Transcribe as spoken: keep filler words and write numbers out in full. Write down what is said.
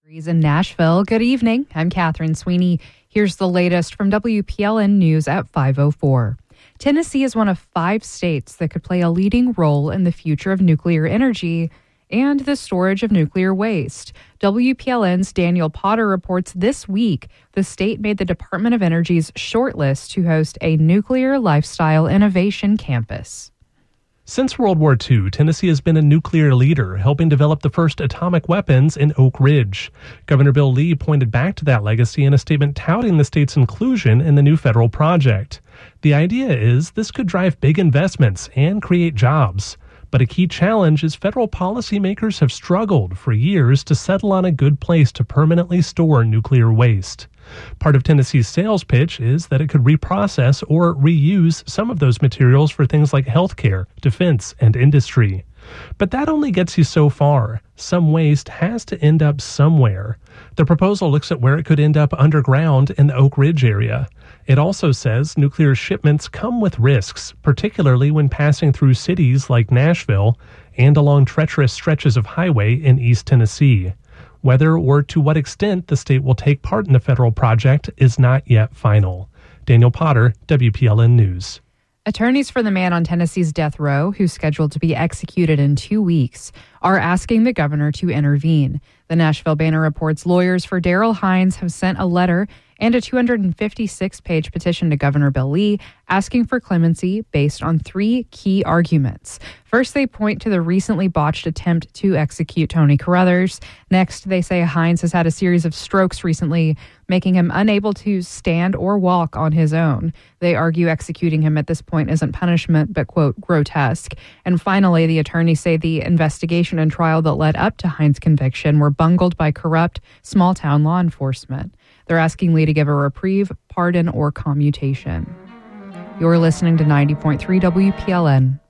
In Nashville. Good evening. I'm Catherine Sweeney. Here's the latest from W P L N News at five oh four. Tennessee is one of five states that could play a leading role in the future of nuclear energy and the storage of nuclear waste. W P L N's Daniel Potter reports this week the state made the Department of Energy's shortlist to host a nuclear lifestyle innovation campus. Since World War Two, Tennessee has been a nuclear leader, helping develop the first atomic weapons in Oak Ridge. Governor Bill Lee pointed back to that legacy in a statement touting the state's inclusion in the new federal project. The idea is this could drive big investments and create jobs. But a key challenge is federal policymakers have struggled for years to settle on a good place to permanently store nuclear waste. Part of Tennessee's sales pitch is that it could reprocess or reuse some of those materials for things like healthcare, defense, and industry. But that only gets you so far. Some waste has to end up somewhere. The proposal looks at where it could end up underground in the Oak Ridge area. It also says nuclear shipments come with risks, particularly when passing through cities like Nashville and along treacherous stretches of highway in East Tennessee. Whether or to what extent the state will take part in the federal project is not yet final. Daniel Potter, W P L N News. Attorneys for the man on Tennessee's death row, who's scheduled to be executed in two weeks, are asking the governor to intervene. The Nashville Banner reports lawyers for Daryl Hines have sent a letter and a two hundred fifty-six page petition to Governor Bill Lee asking for clemency based on three key arguments. First, they point to the recently botched attempt to execute Tony Carruthers. Next, they say Hines has had a series of strokes recently, making him unable to stand or walk on his own. They argue executing him at this point isn't punishment, but, quote, grotesque. And finally, the attorneys say the investigation and trial that led up to Hines' conviction were bungled by corrupt, small-town law enforcement. They're asking Lee to give a reprieve, pardon, or commutation. You're listening to ninety point three W P L N.